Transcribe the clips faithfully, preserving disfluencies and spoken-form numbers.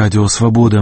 Радио Свобода.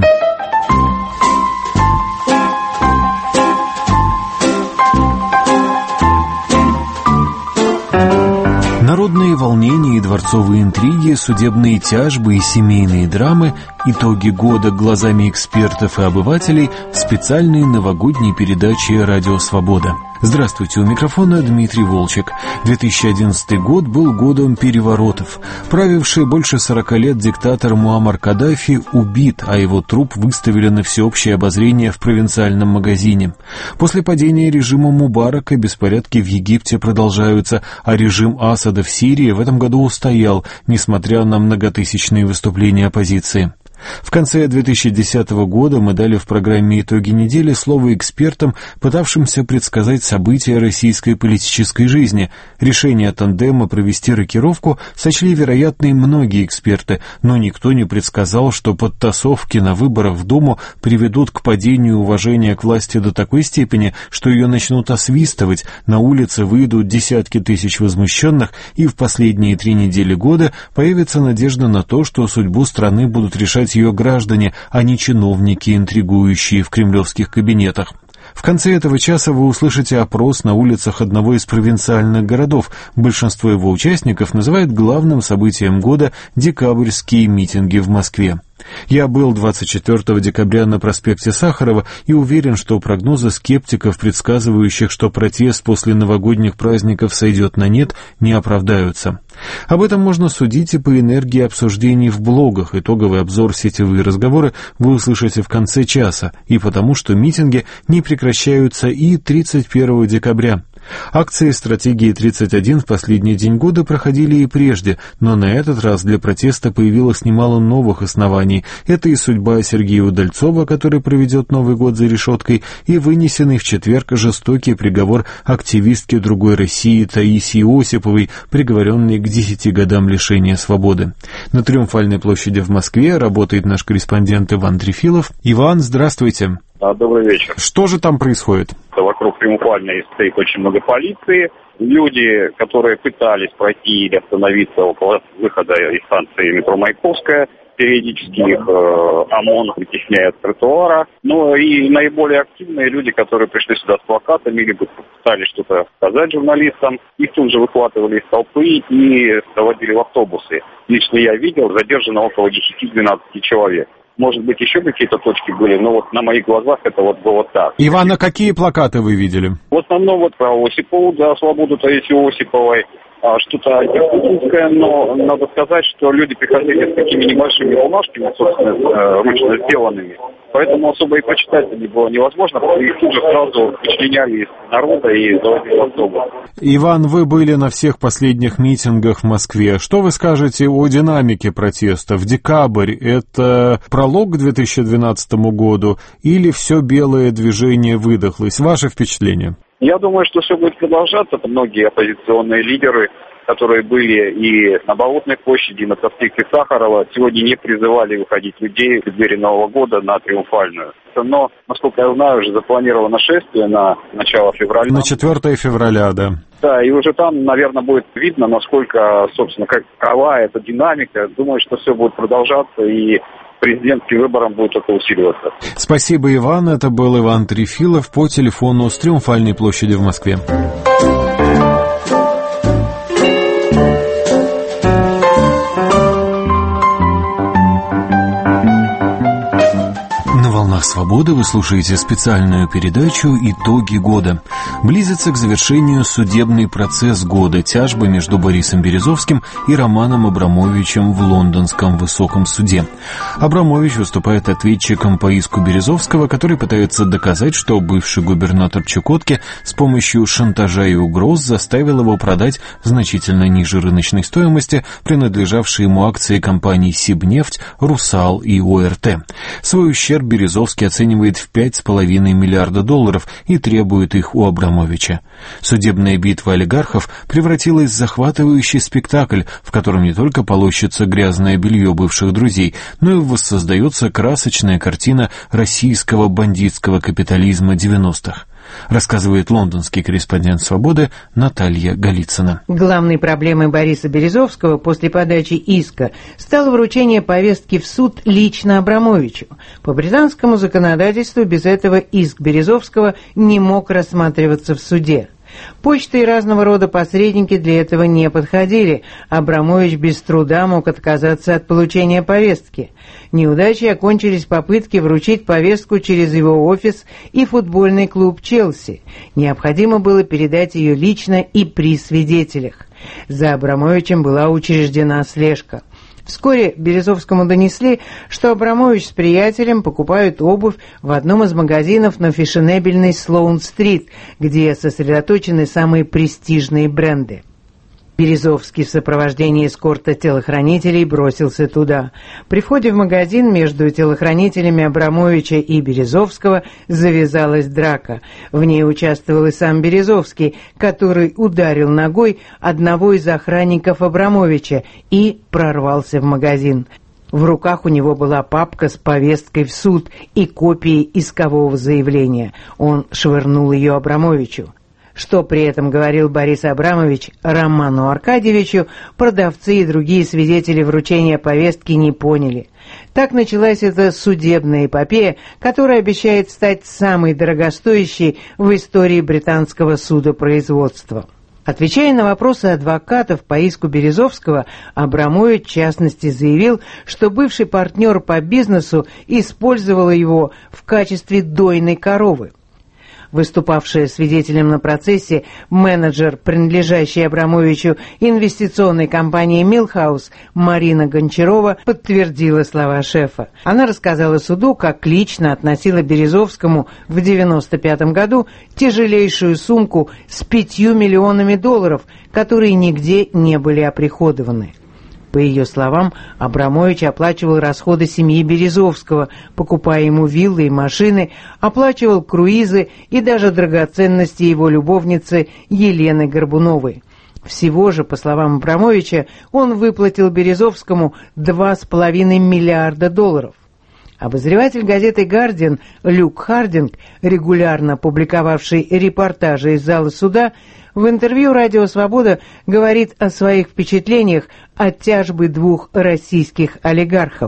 Народные волнения и дворцовые интриги, судебные тяжбы и семейные драмы – итоги года глазами экспертов и обывателей в специальной новогодней передаче «Радио Свобода». Здравствуйте, у микрофона Дмитрий Волчек. две тысячи одиннадцатый год был годом переворотов. Правивший больше сорока лет диктатор Муаммар Каддафи убит, а его труп выставили на всеобщее обозрение в провинциальном магазине. После падения режима Мубарака беспорядки в Египте продолжаются, а режим Асада в Сирии в этом году устоял, несмотря на многотысячные выступления оппозиции. В конце две тысячи десятого года мы дали в программе «Итоги недели» слово экспертам, пытавшимся предсказать события российской политической жизни. Решение тандема провести рокировку сочли вероятной многие эксперты, но никто не предсказал, что подтасовки на выборах в Думу приведут к падению уважения к власти до такой степени, что ее начнут освистывать, на улице выйдут десятки тысяч возмущенных, и в последние три недели года появится надежда на то, что судьбу страны будут решать ее граждане, а не чиновники, интригующие в кремлевских кабинетах. В конце этого часа вы услышите опрос на улицах одного из провинциальных городов. Большинство его участников называет главным событием года декабрьские митинги в Москве. Я был двадцать четвёртого декабря на проспекте Сахарова и уверен, что прогнозы скептиков, предсказывающих, что протест после новогодних праздников сойдет на нет, не оправдаются. Об этом можно судить и по энергии обсуждений в блогах. Итоговый обзор «Сетевые разговоры» вы услышите в конце часа, и потому что митинги не прекращаются и тридцать первого декабря. Акции стратегии тридцать один в последний день года проходили и прежде, но на этот раз для протеста появилось немало новых оснований. Это и судьба Сергея Удальцова, который проведет Новый год за решеткой, и вынесенный в четверг жестокий приговор активистке «Другой России» Таисии Осиповой, приговоренной к десяти годам лишения свободы. На Триумфальной площади в Москве работает наш корреспондент Иван Трефилов. Иван, здравствуйте. Добрый вечер. Что же там происходит? Вокруг Триумфальной стоит очень много полиции. Люди, которые пытались пройти или остановиться около выхода из станции метро Маяковская, периодически их э, ОМОН вытесняет с тротуара. Ну и наиболее активные люди, которые пришли сюда с плакатами или пытались что-то сказать журналистам, их тут же выхватывали из толпы и доводили в автобусы. Лично я видел, задержано около десяти-двенадцати человек. Может быть, еще какие-то точки были, но вот на моих глазах это вот было так. Иван, а какие плакаты вы видели? В основном вот про Осипову, да, свободу Таисии Осиповой, а, что-то антипутинское, но надо сказать, что люди приходили с такими небольшими бумажками, собственно, ручно сделанными, поэтому особо и почитать не было невозможно, и тут же сразу вычленяли из народа и заводили в автобус. Иван, вы были на всех последних митингах в Москве. Что вы скажете о динамике протеста? В декабрь это пролог к две тысячи двенадцатому году или все белое движение выдохлось? Ваше впечатление? Я думаю, что все будет продолжаться. Многие оппозиционные лидеры, которые были и на Болотной площади, и на проспекте Сахарова, сегодня не призывали выходить людей в преддверии Нового года на Триумфальную. Но, насколько я знаю, уже запланировано шествие на начало февраля. На четвёртое февраля, да. Да, и уже там, наверное, будет видно, насколько, собственно, какова эта динамика. Думаю, что все будет продолжаться, и президентским выборам будет только усиливаться. Спасибо, Иван. Это был Иван Трефилов по телефону с Триумфальной площади в Москве. «Свобода» вы слушаете специальную передачу «Итоги года». Близится к завершению судебный процесс года, тяжба между Борисом Березовским и Романом Абрамовичем в лондонском высоком суде. Абрамович выступает ответчиком по иску Березовского, который пытается доказать, что бывший губернатор Чукотки с помощью шантажа и угроз заставил его продать значительно ниже рыночной стоимости принадлежавшие ему акции компаний «Сибнефть», «Русал» и О Р Т. Свой ущерб Березовский оценивает в пять с половиной миллиарда долларов и требует их у Абрамовича. Судебная битва олигархов превратилась в захватывающий спектакль, в котором не только полощется грязное белье бывших друзей, но и воссоздается красочная картина российского бандитского капитализма девяностых. рассказывает лондонский корреспондент «Свободы» Наталья Голицына. Главной проблемой Бориса Березовского после подачи иска стало вручение повестки в суд лично Абрамовичу. По британскому законодательству без этого иск Березовского не мог рассматриваться в суде. Почта и разного рода посредники для этого не подходили. Абрамович без труда мог отказаться от получения повестки. Неудачей окончились попытки вручить повестку через его офис и футбольный клуб «Челси». Необходимо было передать ее лично и при свидетелях. За Абрамовичем была учреждена слежка. Вскоре Березовскому донесли, что Абрамович с приятелем покупают обувь в одном из магазинов на фешенебельной Слоун-стрит, где сосредоточены самые престижные бренды. Березовский в сопровождении эскорта телохранителей бросился туда. При входе в магазин между телохранителями Абрамовича и Березовского завязалась драка. В ней участвовал и сам Березовский, который ударил ногой одного из охранников Абрамовича и прорвался в магазин. В руках у него была папка с повесткой в суд и копией искового заявления. Он швырнул ее Абрамовичу. Что при этом говорил Борис Абрамович Роману Аркадьевичу, продавцы и другие свидетели вручения повестки не поняли. Так началась эта судебная эпопея, которая обещает стать самой дорогостоящей в истории британского судопроизводства. Отвечая на вопросы адвокатов по иску Березовского, Абрамович в частности заявил, что бывший партнер по бизнесу использовал его в качестве дойной коровы. Выступавшая свидетелем на процессе менеджер, принадлежащий Абрамовичу инвестиционной компании «Милхаус» Марина Гончарова подтвердила слова шефа. Она рассказала суду, как лично относила Березовскому в девяносто пятом году тяжелейшую сумку с пятью миллионами долларов, которые нигде не были оприходованы. По ее словам, Абрамович оплачивал расходы семьи Березовского, покупая ему виллы и машины, оплачивал круизы и даже драгоценности его любовницы Елены Горбуновой. Всего же, по словам Абрамовича, он выплатил Березовскому два с половиной миллиарда долларов. Обозреватель газеты «Гардиан» Люк Хардинг, регулярно публиковавший репортажи из зала суда, в интервью «Радио Свобода» говорит о своих впечатлениях от тяжбы двух российских олигархов.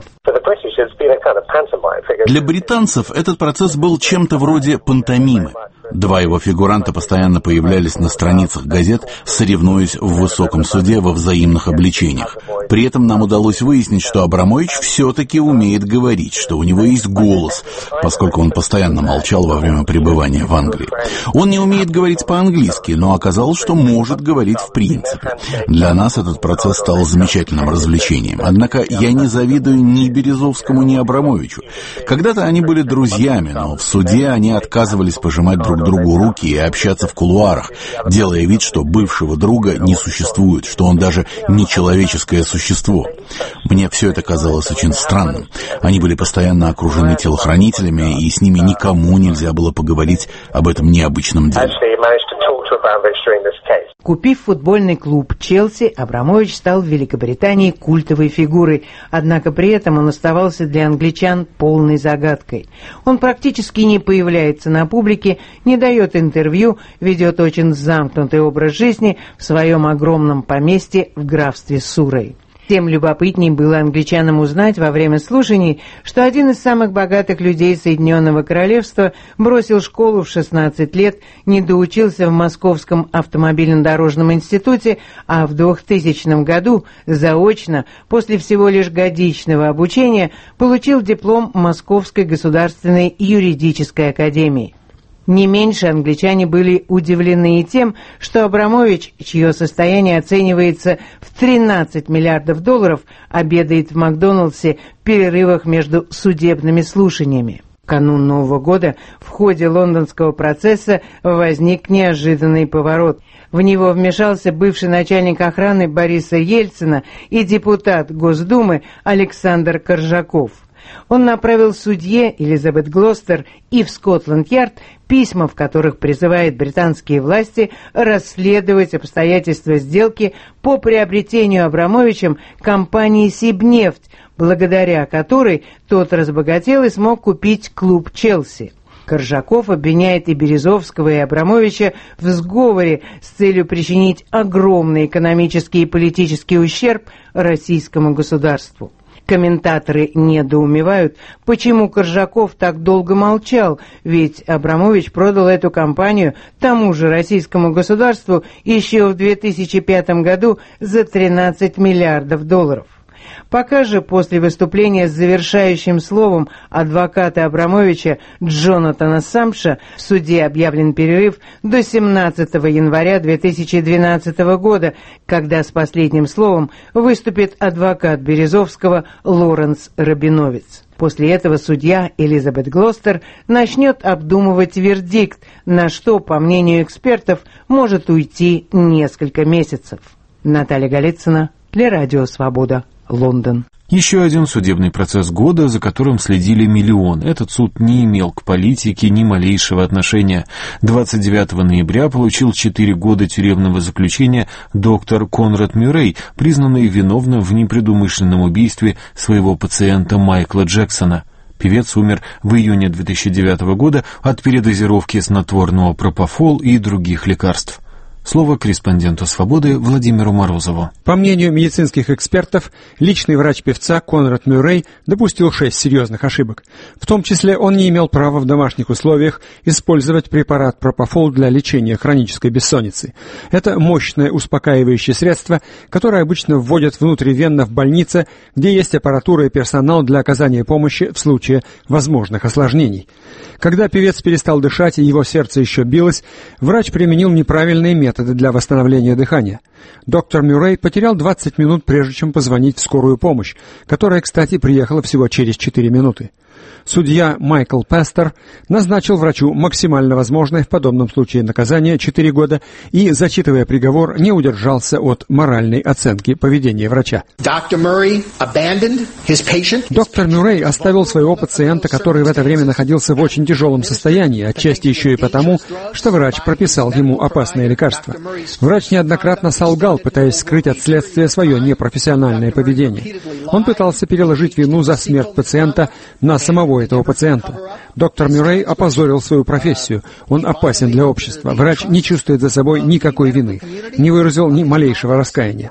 Для британцев этот процесс был чем-то вроде пантомимы. Два его фигуранта постоянно появлялись на страницах газет, соревнуясь в высоком суде во взаимных обличениях. При этом нам удалось выяснить, что Абрамович все-таки умеет говорить, что у него есть голос, поскольку он постоянно молчал во время пребывания в Англии. Он не умеет говорить по-английски, но оказалось, что может говорить в принципе. Для нас этот процесс стал замечательным развлечением. Однако я не завидую ни Березовскому, ни Абрамовичу. Когда-то они были друзьями, но в суде они отказывались пожимать друг другу руки и общаться в кулуарах, делая вид, что бывшего друга не существует, что он даже не человеческое существо. Мне все это казалось очень странным. Они были постоянно окружены телохранителями, и с ними никому нельзя было поговорить об этом необычном деле. Купив футбольный клуб «Челси», Абрамович стал в Великобритании культовой фигурой, однако при этом он оставался для англичан полной загадкой. Он практически не появляется на публике, не дает интервью, ведет очень замкнутый образ жизни в своем огромном поместье в графстве Суррей. Тем любопытней было англичанам узнать во время слушаний, что один из самых богатых людей Соединенного Королевства бросил школу в шестнадцать лет, не доучился в Московском автомобильно-дорожном институте, а в двухтысячном году заочно, после всего лишь годичного обучения, получил диплом Московской государственной юридической академии. Не меньше англичане были удивлены и тем, что Абрамович, чье состояние оценивается в тринадцать миллиардов долларов, обедает в Макдоналдсе в перерывах между судебными слушаниями. В канун Нового года в ходе лондонского процесса возник неожиданный поворот. В него вмешался бывший начальник охраны Бориса Ельцина и депутат Госдумы Александр Коржаков. Он направил судье Элизабет Глостер и в Скотланд-Ярд письма, в которых призывает британские власти расследовать обстоятельства сделки по приобретению Абрамовичем компании «Сибнефть», благодаря которой тот разбогател и смог купить клуб «Челси». Коржаков обвиняет и Березовского, и Абрамовича в сговоре с целью причинить огромный экономический и политический ущерб российскому государству. Комментаторы недоумевают, почему Коржаков так долго молчал, ведь Абрамович продал эту компанию тому же российскому государству еще в две тысячи пятом году за тринадцать миллиардов долларов. Пока же после выступления с завершающим словом адвоката Абрамовича Джонатана Самша в суде объявлен перерыв до семнадцатого января две тысячи двенадцатого года, когда с последним словом выступит адвокат Березовского Лоренс Рабиновец. После этого судья Элизабет Глостер начнет обдумывать вердикт, на что, по мнению экспертов, может уйти несколько месяцев. Наталья Голицына для Радио Свобода. Лондон. Еще один судебный процесс года, за которым следили миллионы. Этот суд не имел к политике ни малейшего отношения. двадцать девятого ноября получил четыре года тюремного заключения доктор Конрад Мюррей, признанный виновным в непредумышленном убийстве своего пациента Майкла Джексона. Певец умер в июне две тысячи девятого года от передозировки снотворного пропофол и других лекарств. Слово корреспонденту «Свободы» Владимиру Морозову. По мнению медицинских экспертов, личный врач певца Конрад Мюррей допустил шесть серьезных ошибок. В том числе он не имел права в домашних условиях использовать препарат пропофол для лечения хронической бессонницы. Это мощное успокаивающее средство, которое обычно вводят внутривенно в больнице, где есть аппаратура и персонал для оказания помощи в случае возможных осложнений. Когда певец перестал дышать и его сердце еще билось, врач применил неправильные методы для восстановления дыхания. Доктор Мюррей потерял двадцать минут, прежде чем позвонить в скорую помощь, которая, кстати, приехала всего через четыре минуты. Судья Майкл Пестер назначил врачу максимально возможное в подобном случае наказание четыре года и, зачитывая приговор, не удержался от моральной оценки поведения врача. Доктор Мюррей оставил своего пациента, который в это время находился в очень тяжелом состоянии, отчасти еще и потому, что врач прописал ему опасное лекарство. Врач неоднократно солгал, пытаясь скрыть от следствия свое непрофессиональное поведение. Он пытался переложить вину за смерть пациента на самого этого пациента. Доктор Мюррей опозорил свою профессию. Он опасен для общества. Врач не чувствует за собой никакой вины, не выразил ни малейшего раскаяния.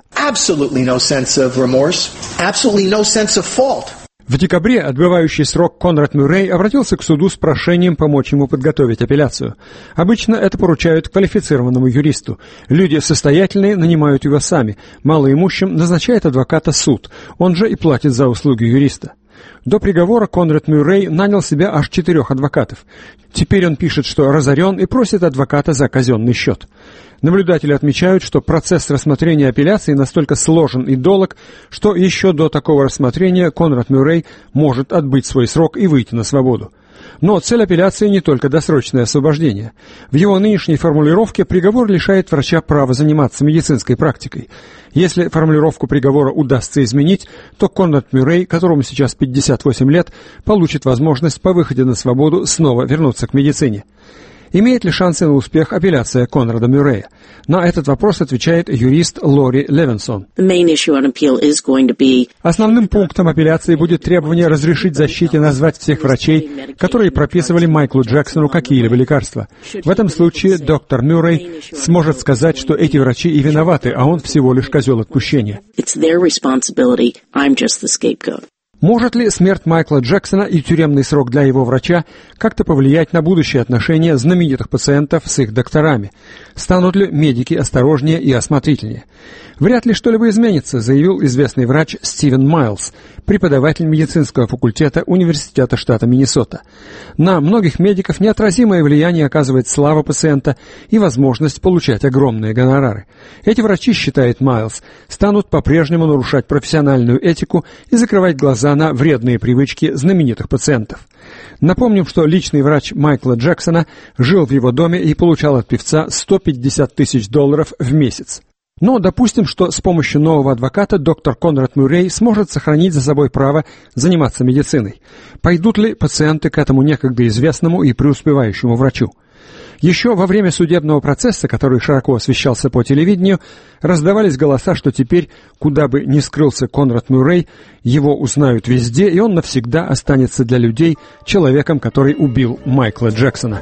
В декабре отбывающий срок Конрад Мюррей обратился к суду с прошением помочь ему подготовить апелляцию. Обычно это поручают квалифицированному юристу. Люди состоятельные нанимают его сами. Малоимущим назначает адвоката суд. Он же и платит за услуги юриста. До приговора Конрад Мюррей нанял себе аж четырех адвокатов. Теперь он пишет, что разорен, и просит адвоката за казенный счет. Наблюдатели отмечают, что процесс рассмотрения апелляции настолько сложен и долг, что еще до такого рассмотрения Конрад Мюррей может отбыть свой срок и выйти на свободу. Но цель апелляции не только досрочное освобождение. В его нынешней формулировке приговор лишает врача права заниматься медицинской практикой. Если формулировку приговора удастся изменить, то Конрад Мюррей, которому сейчас пятьдесят восемь лет, получит возможность по выходе на свободу снова вернуться к медицине. Имеет ли шансы на успех апелляция Конрада Мюррея? На этот вопрос отвечает юрист Лори Левинсон. Основным пунктом апелляции будет требование разрешить защите назвать всех врачей, которые прописывали Майклу Джексону какие-либо лекарства. В этом случае доктор Мюррей сможет сказать, что эти врачи и виноваты, а он всего лишь козел отпущения. Может ли смерть Майкла Джексона и тюремный срок для его врача как-то повлиять на будущие отношения знаменитых пациентов с их докторами? Станут ли медики осторожнее и осмотрительнее? Вряд ли что-либо изменится, заявил известный врач Стивен Майлз, преподаватель медицинского факультета Университета штата Миннесота. На многих медиков неотразимое влияние оказывает слава пациента и возможность получать огромные гонорары. Эти врачи, считает Майлз, станут по-прежнему нарушать профессиональную этику и закрывать глаза на вредные привычки знаменитых пациентов. Напомним, что личный врач Майкла Джексона жил в его доме и получал от певца сто пятьдесят тысяч долларов в месяц. Но допустим, что с помощью нового адвоката доктор Конрад Мюррей сможет сохранить за собой право заниматься медициной. Пойдут ли пациенты к этому некогда известному и преуспевающему врачу? Еще во время судебного процесса, который широко освещался по телевидению, раздавались голоса, что теперь, куда бы ни скрылся Конрад Мюррей, его узнают везде, и он навсегда останется для людей человеком, который убил Майкла Джексона.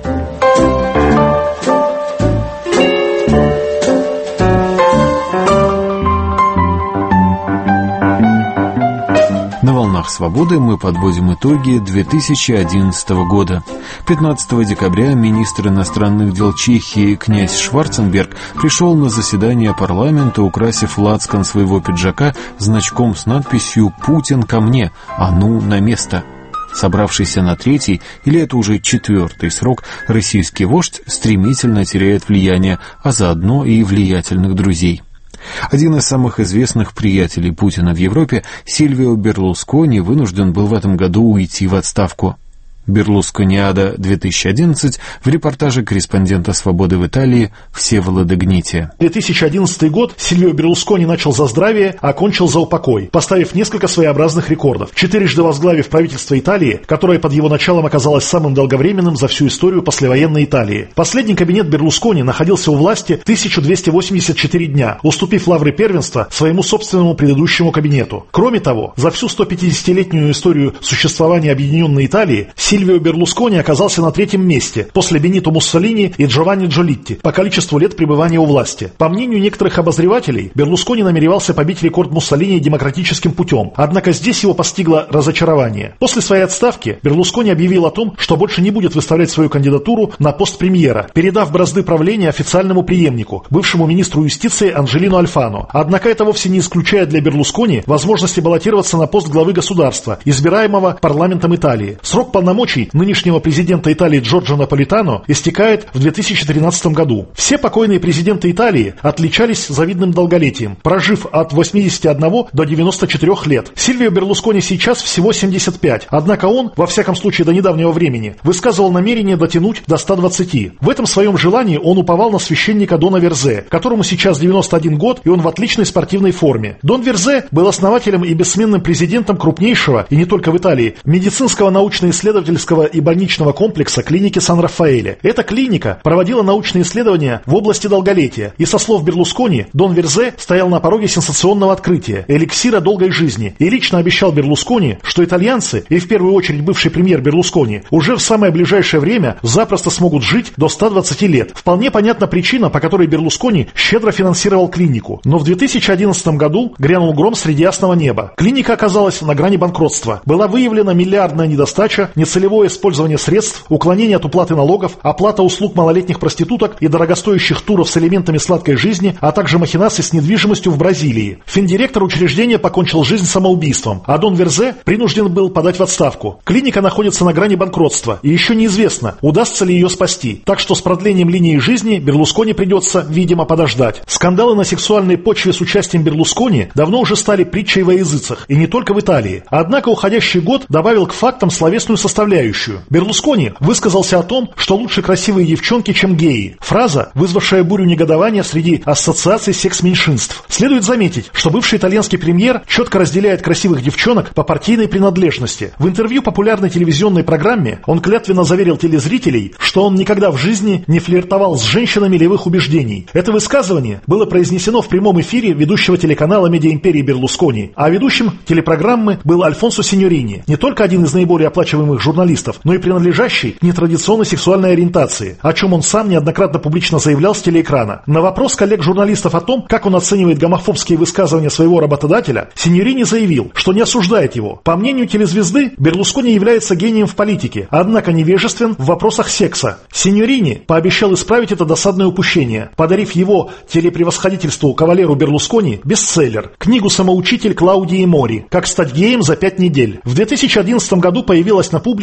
На «Волнах свободы» мы подводим итоги две тысячи одиннадцатого года. пятнадцатого декабря министр иностранных дел Чехии князь Шварценберг пришел на заседание парламента, украсив лацкан своего пиджака значком с надписью «Путин ко мне, а ну на место». Собравшийся на третий, или это уже четвертый срок, российский вождь стремительно теряет влияние, а заодно и влиятельных друзей. Один из самых известных приятелей Путина в Европе, Сильвио Берлускони, вынужден был в этом году уйти в отставку. Берлускониада две тысячи одиннадцать в репортаже корреспондента «Свободы» в Италии Всеволода Гнития. две тысячи одиннадцатый год Сильвио Берлускони начал за здравие, а окончил за упокой, поставив несколько своеобразных рекордов. Четырежды возглавив правительство Италии, которое под его началом оказалось самым долговременным за всю историю послевоенной Италии. Последний кабинет Берлускони находился у власти тысяча двести восемьдесят четыре дня, уступив лавры первенства своему собственному предыдущему кабинету. Кроме того, за всю сто пятидесятилетнюю историю существования объединенной Италии Сильвио Берлускони оказался на третьем месте, после Бенито Муссолини и Джованни Джолитти, по количеству лет пребывания у власти. По мнению некоторых обозревателей, Берлускони намеревался побить рекорд Муссолини демократическим путем, однако здесь его постигло разочарование. После своей отставки Берлускони объявил о том, что больше не будет выставлять свою кандидатуру на пост премьера, передав бразды правления официальному преемнику, бывшему министру юстиции Анджелину Альфано. Однако это вовсе не исключает для Берлускони возможности баллотироваться на пост главы государства, избираемого парламентом Италии. Срок полномочий нынешнего президента Италии Джорджо Наполитано истекает в две тысячи тринадцатом году. Все покойные президенты Италии отличались завидным долголетием, прожив от восьмидесяти одного до девяноста четырёх лет. Сильвио Берлускони сейчас всего семьдесят пять, однако он, во всяком случае до недавнего времени, высказывал намерение дотянуть до ста двадцати. В этом своем желании он уповал на священника Дона Верзе, которому сейчас девяносто один год, и он в отличной спортивной форме. Дон Верзе был основателем и бессменным президентом крупнейшего, и не только в Италии, медицинского научно-исследовательского и больничного комплекса клиники Сан-Рафаэле. Эта клиника проводила научные исследования в области долголетия, и со слов Берлускони, Дон Верзе стоял на пороге сенсационного открытия – эликсира долгой жизни, и лично обещал Берлускони, что итальянцы, и в первую очередь бывший премьер Берлускони, уже в самое ближайшее время запросто смогут жить до ста двадцати лет. Вполне понятна причина, по которой Берлускони щедро финансировал клинику. Но в две тысячи одиннадцатом году грянул гром среди ясного неба. Клиника оказалась на грани банкротства. Была выявлена миллиардная недостача, нецелевая целевое использование средств, уклонение от уплаты налогов, оплата услуг малолетних проституток и дорогостоящих туров с элементами сладкой жизни, а также махинации с недвижимостью в Бразилии. Финдиректор учреждения покончил жизнь самоубийством, а Дон Верзе принужден был подать в отставку. Клиника находится на грани банкротства, и еще неизвестно, удастся ли ее спасти. Так что с продлением линии жизни Берлускони придется, видимо, подождать. Скандалы на сексуальной почве с участием Берлускони давно уже стали притчей во языцах, и не только в Италии. Однако уходящий год добавил к фактам словесную составляющую. Берлускони высказался о том, что лучше красивые девчонки, чем геи. Фраза, вызвавшая бурю негодования среди ассоциаций секс-меньшинств. Следует заметить, что бывший итальянский премьер четко разделяет красивых девчонок по партийной принадлежности. В интервью популярной телевизионной программе он клятвенно заверил телезрителей, что он никогда в жизни не флиртовал с женщинами левых убеждений. Это высказывание было произнесено в прямом эфире ведущего телеканала «Медиаимперии» Берлускони, а ведущим телепрограммы был Альфонсо Синьорини, не только один из наиболее оплачиваемых журналистов, но и принадлежащий к нетрадиционной сексуальной ориентации, о чем он сам неоднократно публично заявлял с телеэкрана. На вопрос коллег-журналистов о том, как он оценивает гомофобские высказывания своего работодателя, Синьорини заявил, что не осуждает его. По мнению телезвезды, Берлускони является гением в политике, однако невежествен в вопросах секса. Синьорини пообещал исправить это досадное упущение, подарив его телепревосходительству кавалеру Берлускони бестселлер, книгу «Самоучитель» Клаудии Мори «Как стать геем за пять недель». В две тысячи одиннадцатом году появилась на публике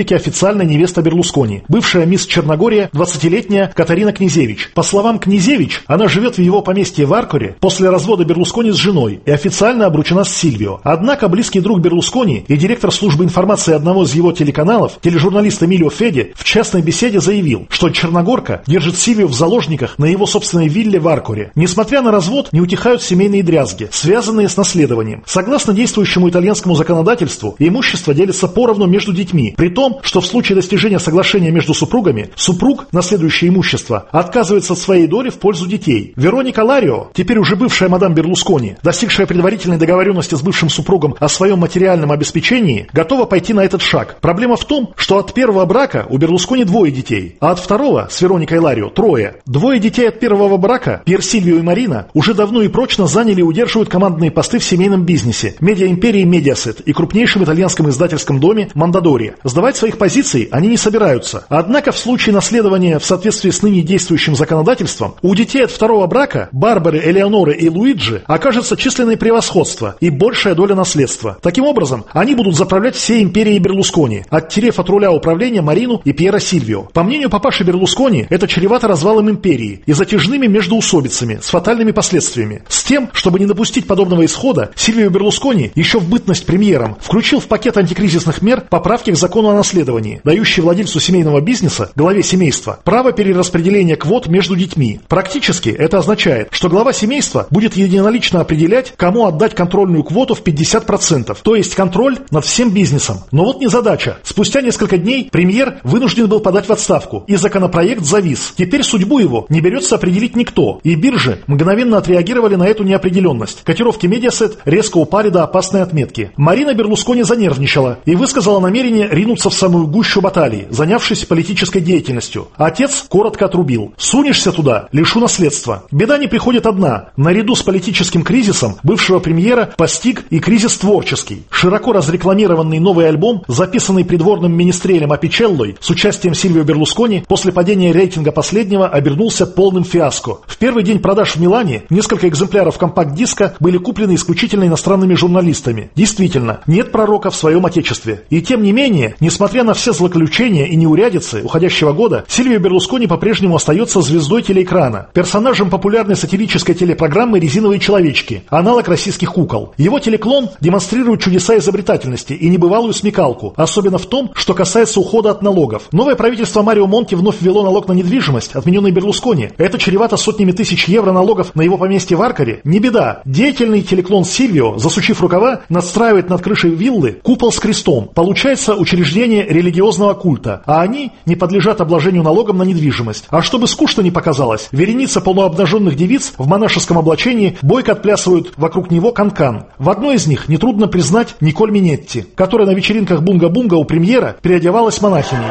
Римке официальная невеста Берлускони, бывшая мисс Черногория, двадцатилетняя Катарина Князевич. По словам Князевич, она живет в его поместье в Аркоре после развода Берлускони с женой и официально обручена с Сильвио. Однако близкий друг Берлускони и директор службы информации одного из его телеканалов, тележурналист Эмилио Феди, в частной беседе заявил, что Черногорка держит Сильвио в заложниках на его собственной вилле в Аркоре. Несмотря на развод, не утихают семейные дрязги, связанные с наследованием. Согласно действующему итальянскому законодательству, имущество делится поровну между детьми, при том, что в случае достижения соглашения между супругами, супруг, наследующий имущество, отказывается от своей доли в пользу детей. Вероника Ларио, теперь уже бывшая мадам Берлускони, достигшая предварительной договоренности с бывшим супругом о своем материальном обеспечении, готова пойти на этот шаг. Проблема в том, что от первого брака у Берлускони двое детей, а от второго, с Вероникой Ларио, трое. Двое детей от первого брака, Пьер Сильвио и Марина, уже давно и прочно заняли и удерживают командные посты в семейном бизнесе, медиаимперии Mediaset и крупнейшем итальянском издательском доме Мондадори. Сдавать своих позиций они не собираются. Однако в случае наследования в соответствии с ныне действующим законодательством у детей от второго брака, Барбары, Элеоноры и Луиджи, окажется численное превосходство и большая доля наследства. Таким образом, они будут заправлять всей империей Берлускони, оттерев от руля управления Марину и Пьера Сильвио. По мнению папаши Берлускони, это чревато развалом империи и затяжными междоусобицами с фатальными последствиями. С тем, чтобы не допустить подобного исхода, Сильвио Берлускони еще в бытность премьером включил в пакет антикризисных мер поправки к закону о наследовании, дающие владельцу семейного бизнеса, главе семейства, право перераспределения квот между детьми. Практически это означает, что глава семейства будет единолично определять, кому отдать контрольную квоту в пятьдесят процентов, то есть контроль над всем бизнесом. Но вот незадача. Спустя несколько дней премьер вынужден был подать в отставку, и законопроект завис. Теперь судьбу его не берется определить никто, и биржи мгновенно отреагировали на эту неопределенность. Котировки Mediaset резко упали до опасной отметки. Марина Берлускони занервничала и высказала намерение ринуться в самую гущу баталии, занявшись политической деятельностью. Отец коротко отрубил: «Сунешься туда, лишу наследства». Беда не приходит одна. Наряду с политическим кризисом бывшего премьера постиг и кризис творческий. Широко разрекламированный новый альбом, записанный придворным министрелем Апичеллой с участием Сильвио Берлускони, после падения рейтинга последнего обернулся полным фиаско. В первый день продаж в Милане несколько экземпляров компакт-диска были куплены исключительно иностранными журналистами. Действительно, нет пророка в своем отечестве. И тем не менее, несмотря на все злоключения и неурядицы уходящего года, Сильвио Берлускони по-прежнему остается звездой телеэкрана, персонажем популярной сатирической телепрограммы «Резиновые человечки», аналог российских кукол. Его телеклон демонстрирует чудеса изобретательности и небывалую смекалку, особенно в том, что касается ухода от налогов. Новое правительство Марио Монти вновь ввело налог на недвижимость, отмененный Берлускони. Это чревато сотнями тысяч евро налогов на его поместье в Аркоре. Не беда. Деятельный телеклон Сильвио, засучив рукава, надстраивает над крышей виллы купол с крестом. Получается учреждение религиозного культа, а они не подлежат обложению налогом на недвижимость. А чтобы скучно не показалось, вереница полуобнаженных девиц в монашеском облачении бойко отплясывают вокруг него канкан. В одной из них нетрудно признать Николь Минетти, которая на вечеринках Бунга-Бунга у премьера переодевалась монахиней.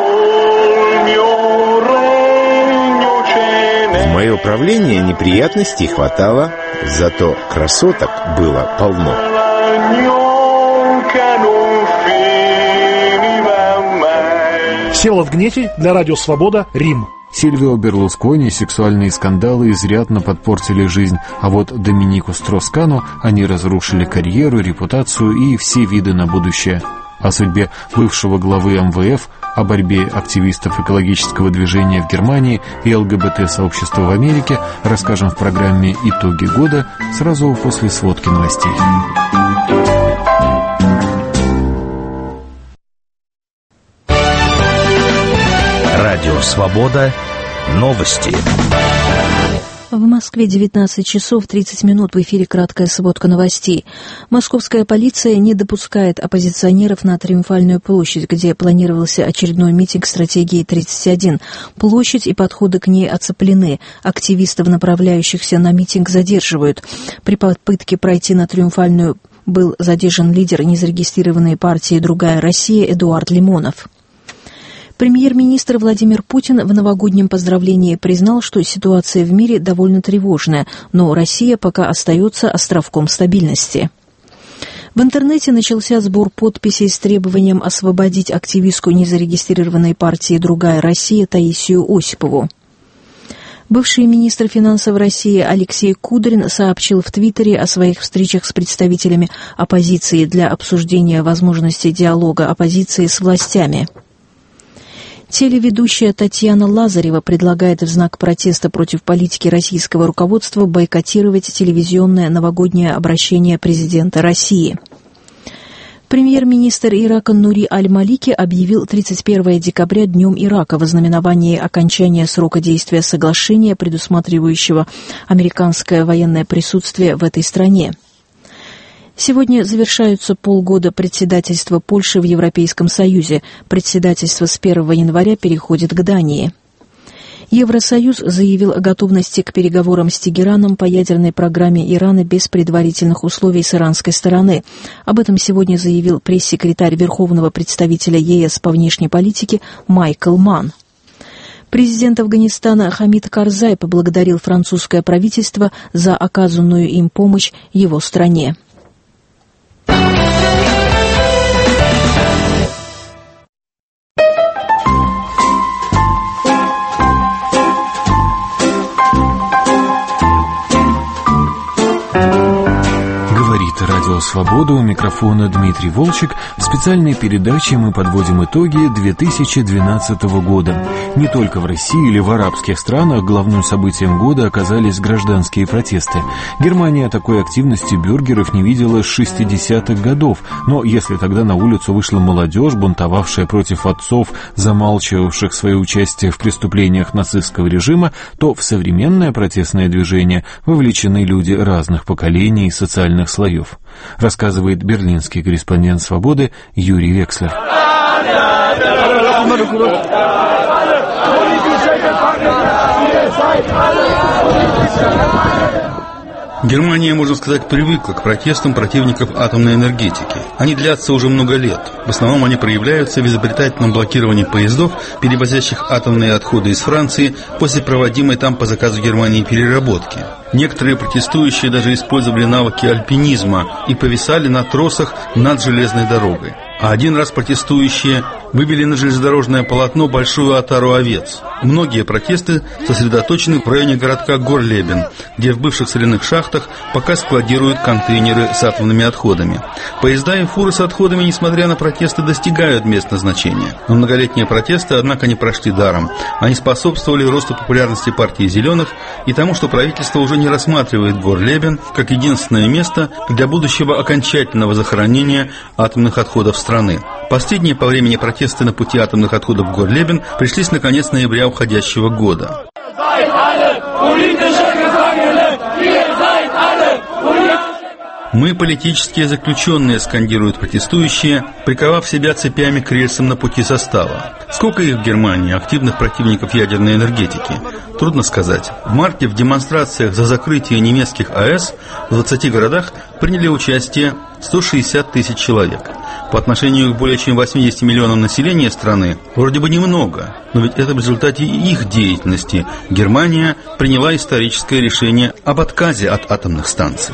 В мое правление неприятностей хватало, зато красоток было полно. Всеволод Гнетий для Радио Свобода, Рим. Сильвио Берлускони сексуальные скандалы изрядно подпортили жизнь, а вот Доминику Строскану они разрушили карьеру, репутацию и все виды на будущее. О судьбе бывшего главы эм вэ эф, о борьбе активистов экологического движения в Германии и эл гэ бэ тэ-сообщества в Америке расскажем в программе «Итоги года» сразу после сводки новостей. Радио «Свобода». Новости. В Москве девятнадцать часов тридцать минут, в эфире краткая сводка новостей. Московская полиция не допускает оппозиционеров на Триумфальную площадь, где планировался очередной митинг стратегии тридцать один. Площадь и подходы к ней оцеплены. Активистов, направляющихся на митинг, задерживают. При попытке пройти на Триумфальную был задержан лидер незарегистрированной партии «Другая Россия» Эдуард Лимонов. Премьер-министр Владимир Путин в новогоднем поздравлении признал, что ситуация в мире довольно тревожная, но Россия пока остается островком стабильности. В интернете начался сбор подписей с требованием освободить активистку незарегистрированной партии «Другая Россия» Таисию Осипову. Бывший министр финансов России Алексей Кудрин сообщил в Твиттере о своих встречах с представителями оппозиции для обсуждения возможности диалога оппозиции с властями. Телеведущая Татьяна Лазарева предлагает в знак протеста против политики российского руководства бойкотировать телевизионное новогоднее обращение президента России. Премьер-министр Ирака Нури Аль-Малики объявил тридцать первого декабря Днем Ирака в ознаменовании окончания срока действия соглашения, предусматривающего американское военное присутствие в этой стране. Сегодня завершаются полгода председательства Польши в Европейском Союзе. Председательство с первого января переходит к Дании. Евросоюз заявил о готовности к переговорам с Тегераном по ядерной программе Ирана без предварительных условий с иранской стороны. Об этом сегодня заявил пресс-секретарь Верховного представителя ЕС по внешней политике Майкл Манн. Президент Афганистана Хамид Карзай поблагодарил французское правительство за оказанную им помощь его стране. Радио «Свобода», у микрофона Дмитрий Волчек. В специальной передаче мы подводим итоги две тысячи двенадцатого года. Не только в России или в арабских странах главным событием года оказались гражданские протесты. Германия такой активности бюргеров не видела с шестидесятых годов, но если тогда на улицу вышла молодежь, бунтовавшая против отцов, замалчивавших свое участие в преступлениях нацистского режима, то в современное протестное движение вовлечены люди разных поколений и социальных слоев. Рассказывает берлинский корреспондент «Свободы» Юрий Векслер. Германия, можно сказать, привыкла к протестам противников атомной энергетики. Они длятся уже много лет. В основном они проявляются в изобретательном блокировании поездов, перевозящих атомные отходы из Франции после проводимой там по заказу Германии переработки. Некоторые протестующие даже использовали навыки альпинизма и повисали на тросах над железной дорогой. А один раз протестующие выбили на железнодорожное полотно большую отару овец. Многие протесты сосредоточены в районе городка Горлебен, где в бывших соляных шахтах пока складируют контейнеры с атомными отходами. Поезда и фуры с отходами, несмотря на протесты, достигают мест назначения. Но многолетние протесты, однако, не прошли даром. Они способствовали росту популярности партии «Зеленых» и тому, что правительство уже не рассматривает Горлебен как единственное место для будущего окончательного захоронения атомных отходов страны. Последние по времени протесты на пути атомных отходов в Горлебен пришлись на конец ноября уходящего года. «Мы политические заключенные», скандируют протестующие, приковав себя цепями к рельсам на пути состава. Сколько их в Германии, активных противников ядерной энергетики? Трудно сказать. В марте в демонстрациях за закрытие немецких АЭС в двадцати городах приняли участие сто шестьдесят тысяч человек. По отношению к более чем восьмидесяти миллионам населения страны вроде бы немного, но ведь это в результате их деятельности Германия приняла историческое решение об отказе от атомных станций.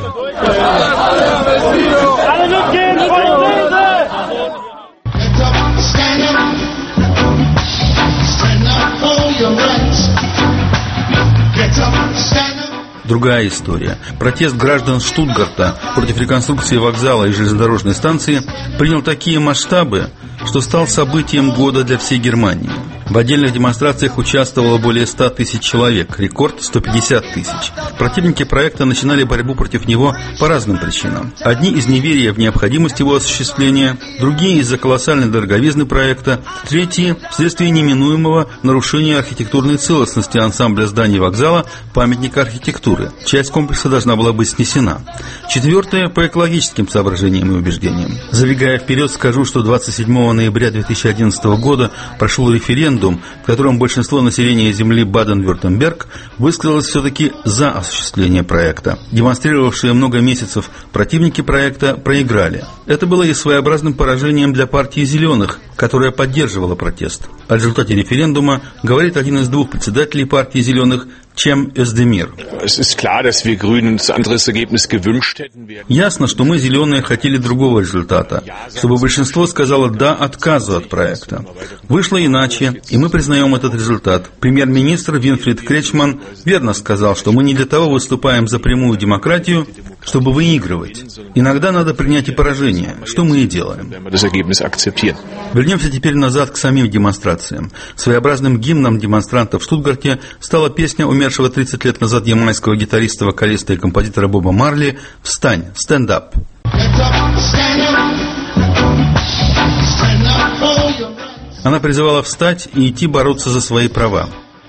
Другая история. Протест граждан Штутгарта против реконструкции вокзала и железнодорожной станции принял такие масштабы, что стал событием года для всей Германии. В отдельных демонстрациях участвовало более ста тысяч человек, рекорд сто пятьдесят тысяч. Противники проекта начинали борьбу против него по разным причинам. Одни из неверия в необходимость его осуществления, другие из-за колоссальной дороговизны проекта, третьи вследствие неминуемого нарушения архитектурной целостности ансамбля зданий вокзала, памятника архитектуры. Часть комплекса должна была быть снесена. Четвертое, по экологическим соображениям и убеждениям. Забегая вперед, скажу, что двадцать седьмого ноября две тысячи одиннадцатого года прошел референдум, в котором большинство населения земли Баден-Вюртемберг высказалось все-таки за осуществление проекта. Демонстрировавшие много месяцев противники проекта проиграли. Это было и своеобразным поражением для партии «Зеленых», которая поддерживала протест. О результате референдума говорит один из двух председателей партии «Зеленых» Чем Özdemir. Ясно, что мы, зеленые, хотели другого результата, чтобы большинство сказало «да» отказу от проекта. Вышло иначе, и мы признаем этот результат. Премьер-министр Винфрид Кречман верно сказал, что мы не для того выступаем за прямую демократию, чтобы выигрывать. Иногда надо принять и поражение, что мы и делаем. Вернемся теперь назад к самим демонстрациям. Своеобразным гимном демонстрантов в Штутгарте стала песня умершего тридцать лет назад ямайского гитариста, вокалиста и композитора Боба Марли «Встань! Stand up!». Она призывала встать и идти бороться за свои права.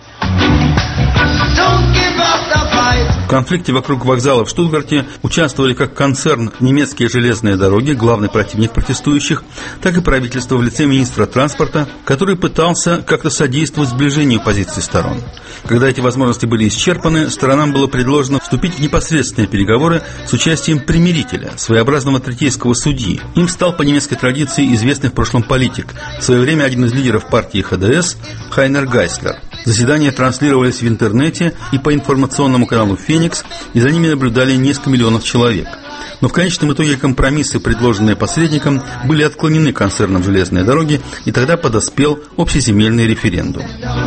В конфликте вокруг вокзала в Штутгарте участвовали как концерн «Немецкие железные дороги», главный противник протестующих, так и правительство в лице министра транспорта, который пытался как-то содействовать сближению позиций сторон. Когда эти возможности были исчерпаны, сторонам было предложено вступить в непосредственные переговоры с участием примирителя, своеобразного третейского судьи. Им стал по немецкой традиции известный в прошлом политик, в свое время один из лидеров партии ха дэ эс Хайнер Гайслер. Заседания транслировались в интернете и по информационному каналу «Феникс», и за ними наблюдали несколько миллионов человек. Но в конечном итоге компромиссы, предложенные посредником, были отклонены концерном «Железные дороги», и тогда подоспел общеземельный референдум.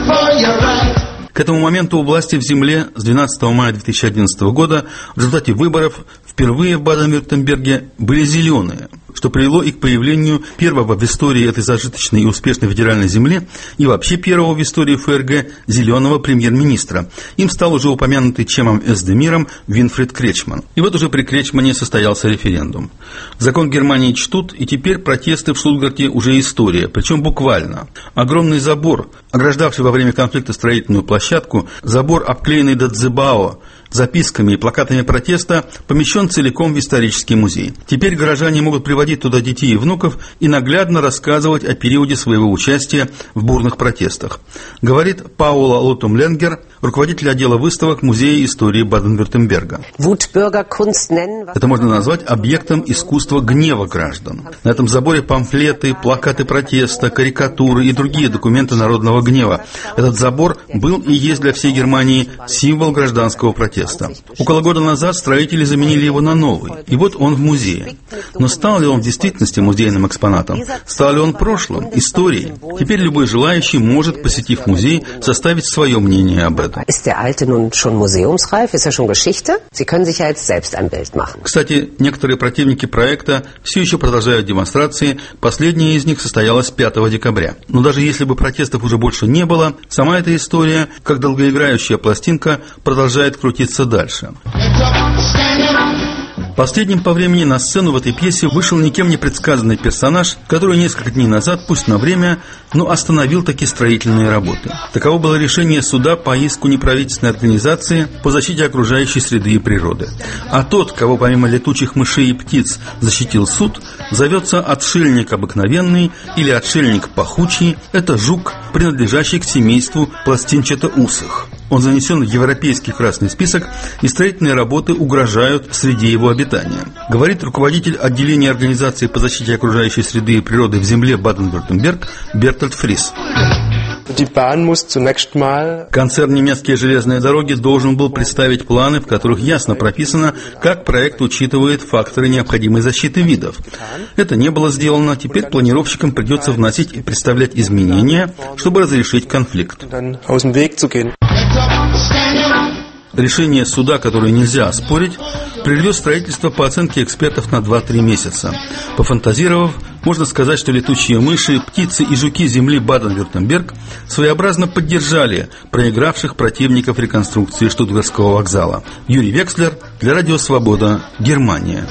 К этому моменту у власти в земле с двенадцатого мая две тысячи одиннадцатого года в результате выборов впервые в Баден-Вюртемберге были зеленые, что привело и к появлению первого в истории этой зажиточной и успешной федеральной земли и вообще первого в истории эф эр гэ зеленого премьер-министра. Им стал уже упомянутый Чемом Эздемиром Винфрид Кречман. И вот уже при Кречмане состоялся референдум. Закон Германии чтут, и теперь протесты в Штутгарте уже история, причем буквально. Огромный забор, ограждавший во время конфликта строительную площадку, забор, обклеенный до дзебао, записками и плакатами протеста, помещен целиком в исторический музей. Теперь горожане могут приводить туда детей и внуков и наглядно рассказывать о периоде своего участия в бурных протестах. Говорит Паула Лотум-Ленгер, руководитель отдела выставок Музея истории Баден-Вюртемберга. Это можно назвать объектом искусства гнева граждан. На этом заборе памфлеты, плакаты протеста, карикатуры и другие документы народного гнева. Этот забор был и есть для всей Германии символ гражданского протеста. Около года назад строители заменили его на новый, и вот он в музее. Но стал ли он в действительности музейным экспонатом? Стал ли он прошлым, историей? Теперь любой желающий может, посетив музей, составить свое мнение об этом. Кстати, некоторые противники проекта все еще продолжают демонстрации, последняя из них состоялась пятого декабря. Но даже если бы протестов уже больше не было, сама эта история, как долгоиграющая пластинка, продолжает крутиться дальше. Последним по времени на сцену в этой пьесе вышел никем не предсказанный персонаж, который несколько дней назад, пусть на время, но остановил таки строительные работы. Таково было решение суда по иску неправительственной организации по защите окружающей среды и природы. А тот, кого помимо летучих мышей и птиц защитил суд, зовется отшельник обыкновенный или отшельник пахучий. Это жук, принадлежащий к семейству пластинчатоусых. Он занесен в европейский красный список, и строительные работы угрожают среде его обитания. Говорит руководитель отделения организации по защите окружающей среды и природы в земле Баден-Вюртемберг Бертольд Фрис. Концерн «Немецкие железные дороги» должен был представить планы, в которых ясно прописано, как проект учитывает факторы необходимой защиты видов. Это не было сделано, теперь планировщикам придется вносить и представлять изменения, чтобы разрешить конфликт. Решение суда, которое нельзя оспорить, прервет строительство по оценке экспертов на два-три месяца. Пофантазировав, можно сказать, что летучие мыши, птицы и жуки земли Баден-Вюртемберг своеобразно поддержали проигравших противников реконструкции Штутгартского вокзала. Юрий Векслер для Радио Свобода, Германия.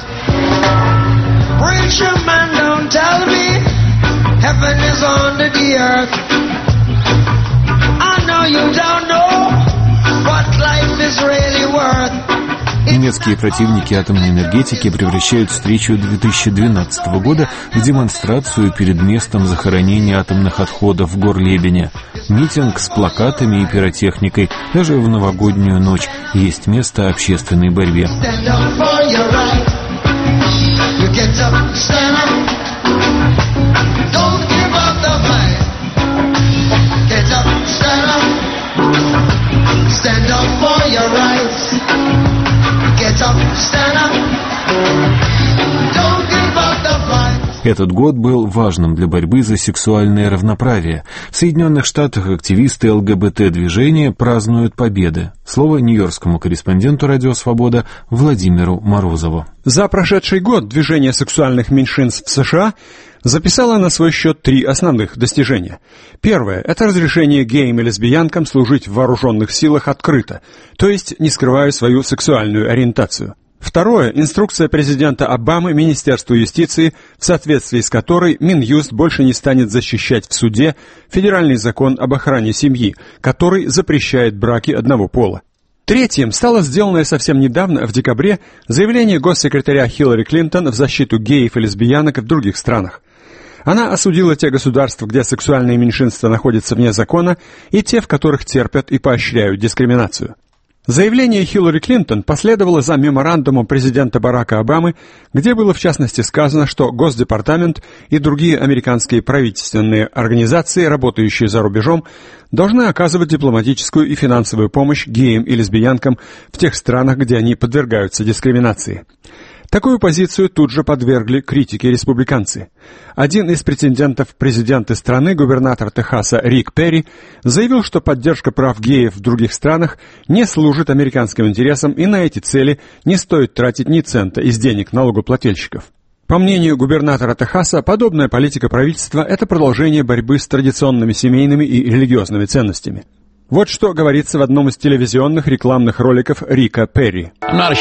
Немецкие противники атомной энергетики превращают встречу две тысячи двенадцатого года в демонстрацию перед местом захоронения атомных отходов в Горлебене. Митинг с плакатами и пиротехникой. Даже в новогоднюю ночь есть место общественной борьбе. Stand up for your rights. Get up, stand up. Don't give up the fight. Этот год был важным для борьбы за сексуальное равноправие. В Соединенных Штатах активисты ЛГБТ-движения празднуют победы. Слово нью-йоркскому корреспонденту «Радио Свобода» Владимиру Морозову. За прошедший год движение сексуальных меньшинств в США записала на свой счет три основных достижения. Первое – это разрешение геям и лесбиянкам служить в вооруженных силах открыто, то есть не скрывая свою сексуальную ориентацию. Второе – инструкция президента Обамы Министерству юстиции, в соответствии с которой Минюст больше не станет защищать в суде федеральный закон об охране семьи, который запрещает браки одного пола. Третьим стало сделанное совсем недавно, в декабре, заявление госсекретаря Хиллари Клинтон в защиту геев и лесбиянок в других странах. Она осудила те государства, где сексуальные меньшинства находятся вне закона, и те, в которых терпят и поощряют дискриминацию. Заявление Хиллари Клинтон последовало за меморандумом президента Барака Обамы, где было в частности сказано, что Госдепартамент и другие американские правительственные организации, работающие за рубежом, должны оказывать дипломатическую и финансовую помощь геям и лесбиянкам в тех странах, где они подвергаются дискриминации. Такую позицию тут же подвергли критике республиканцы. Один из претендентов в президенты страны, губернатор Техаса Рик Перри, заявил, что поддержка прав геев в других странах не служит американским интересам и на эти цели не стоит тратить ни цента из денег налогоплательщиков. По мнению губернатора Техаса, подобная политика правительства – это продолжение борьбы с традиционными семейными и религиозными ценностями. Вот что говорится в одном из телевизионных рекламных роликов Рика Перри.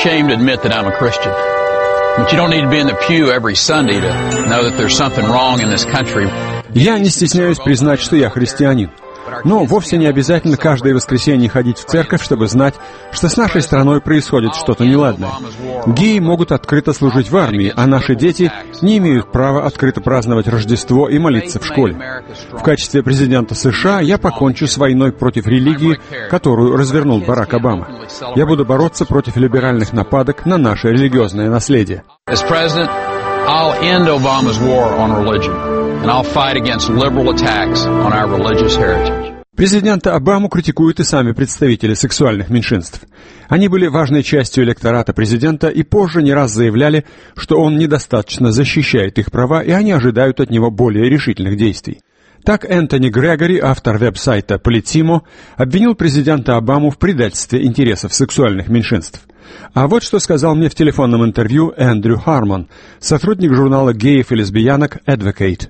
Я не стесняюсь признать, что я христианин. Но вовсе не обязательно каждое воскресенье ходить в церковь, чтобы знать, что с нашей страной происходит что-то неладное. Геи могут открыто служить в армии, а наши дети не имеют права открыто праздновать Рождество и молиться в школе. В качестве президента США я покончу с войной против религии, которую развернул Барак Обама. Я буду бороться против либеральных нападок на наше религиозное наследие. I'll end Obama's war on religion, and I'll fight against liberal attacks on our religious heritage. Президента Обаму критикуют и сами представители сексуальных меньшинств. Они были важной частью электората президента и позже не раз заявляли, что он недостаточно защищает их права, и они ожидают от него более решительных действий. Так Энтони Грегори, автор веб-сайта Politimo, обвинил президента Обаму в предательстве интересов сексуальных меньшинств. А вот что сказал мне в телефонном интервью Эндрю Хармон, сотрудник журнала геев и лесбиянок Advocate.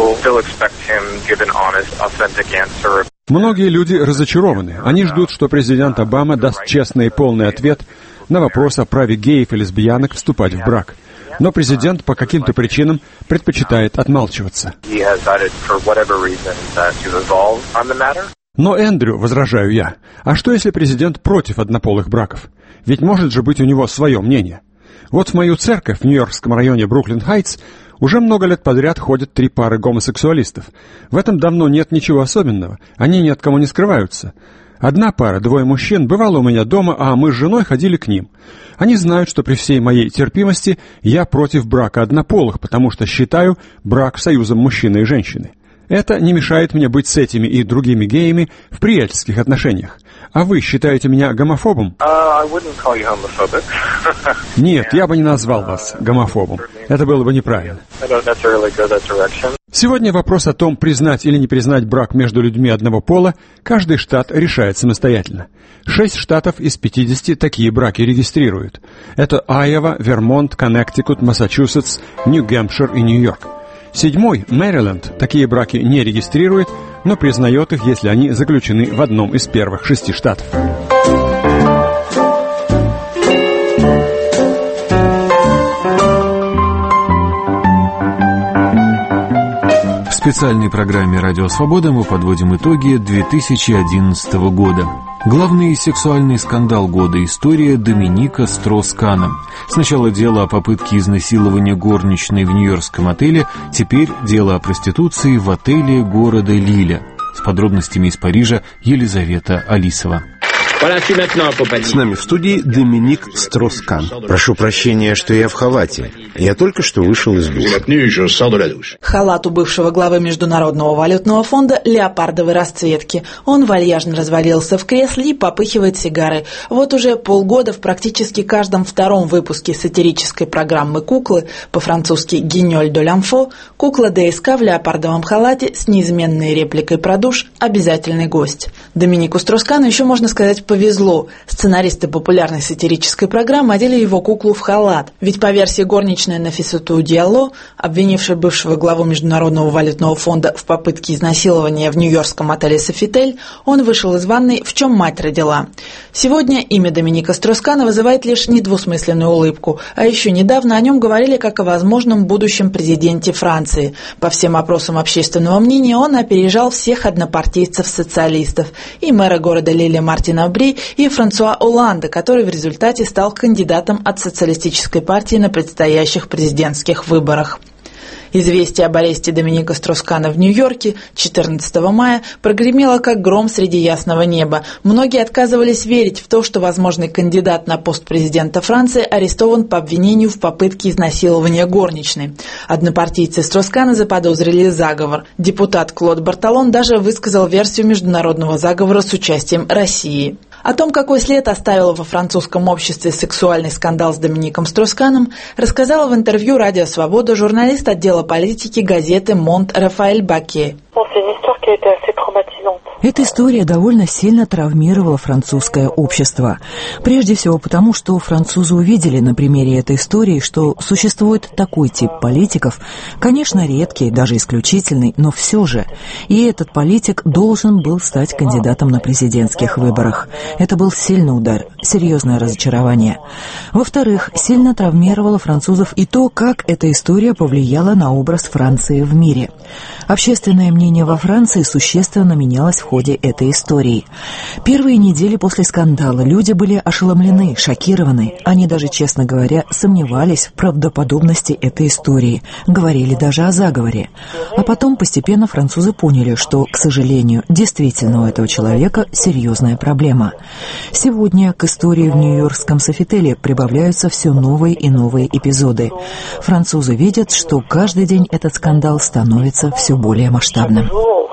Многие люди разочарованы. Они ждут, что президент Обама даст честный и полный ответ на вопрос о праве геев и лесбиянок вступать в брак. Но президент по каким-то причинам предпочитает отмалчиваться. Но, Эндрю, возражаю я, а что если президент против однополых браков? Ведь может же быть у него свое мнение. Вот в мою церковь в нью-йоркском районе Бруклин-Хайтс уже много лет подряд ходят три пары гомосексуалистов. В этом давно нет ничего особенного, они ни от кого не скрываются. Одна пара, двое мужчин, бывало у меня дома, а мы с женой ходили к ним. Они знают, что при всей моей терпимости я против брака однополых, потому что считаю брак союзом мужчины и женщины. Это не мешает мне быть с этими и другими геями в приятельских отношениях. А вы считаете меня гомофобом? Uh, I wouldn't call you homophobic. Нет, я бы не назвал вас гомофобом. Это было бы неправильно. I don't necessarily go that direction. Сегодня вопрос о том, признать или не признать брак между людьми одного пола, каждый штат решает самостоятельно. Шесть штатов из пятидесяти такие браки регистрируют. Это Айова, Вермонт, Коннектикут, Массачусетс, Нью-Гэмпшир и Нью-Йорк. Седьмой, Мэриленд, такие браки не регистрирует, но признает их, если они заключены в одном из первых шести штатов. В специальной программе «Радио Свобода» мы подводим итоги две тысячи одиннадцатого года. Главный сексуальный скандал года — история Доминика Строс-Кана. Сначала дело о попытке изнасилования горничной в нью-йоркском отеле, теперь дело о проституции в отеле города Лиля. С подробностями из Парижа Елизавета Алисова. С нами в студии Доминик Строс-Кан. Прошу прощения, что я в халате. Я только что вышел из душа. Халат у бывшего главы Международного валютного фонда леопардовой расцветки. Он вальяжно развалился в кресле и попыхивает сигарой. Вот уже полгода в практически каждом втором выпуске сатирической программы «Куклы», по-французски «Гиньоль де l'Info», кукла ДСК в леопардовом халате с неизменной репликой про душ – обязательный гость. Доминику Строс-Кану еще, можно сказать, повезло. Сценаристы популярной сатирической программы одели его куклу в халат. Ведь по версии горничной Нафисату Диалло, обвинившей бывшего главу Международного валютного фонда в попытке изнасилования в нью-йоркском отеле «Софитель», он вышел из ванной, в чем мать родила. Сегодня имя Доминика Строс-Кана вызывает лишь недвусмысленную улыбку, а еще недавно о нем говорили как о возможном будущем президенте Франции. По всем опросам общественного мнения он опережал всех однопартийцев-социалистов, и мэра города Лиле Мартина Бри, и Франсуа Олланда, который в результате стал кандидатом от социалистической партии на предстоящих президентских выборах. Известие об аресте Доминика Строс-Кана в Нью-Йорке четырнадцатого мая прогремело как гром среди ясного неба. Многие отказывались верить в то, что возможный кандидат на пост президента Франции арестован по обвинению в попытке изнасилования горничной. Однопартийцы Строс-Кана заподозрили заговор. Депутат Клод Барталон даже высказал версию международного заговора с участием России. О том, какой след оставил во французском обществе сексуальный скандал с Домиником Строс-Каном, рассказала в интервью «Радио Свобода» журналист отдела политики газеты «Монт» Рафаэль Баке. Эта история довольно сильно травмировала французское общество. Прежде всего потому, что французы увидели на примере этой истории, что существует такой тип политиков, конечно, редкий, даже исключительный, но все же. И этот политик должен был стать кандидатом на президентских выборах. Это был сильный удар, серьезное разочарование. Во-вторых, сильно травмировало французов и то, как эта история повлияла на образ Франции в мире. Общественное мнение во Франции существенно менялось в ходе этой истории. Первые недели после скандала люди были ошеломлены, шокированы. Они даже, честно говоря, сомневались в правдоподобности этой истории, говорили даже о заговоре. А потом постепенно французы поняли, что, к сожалению, действительно у этого человека серьезная проблема. Сегодня к истории в нью-йоркском Софителе прибавляются все новые и новые эпизоды. Французы видят, что каждый день этот скандал становится все более масштабным.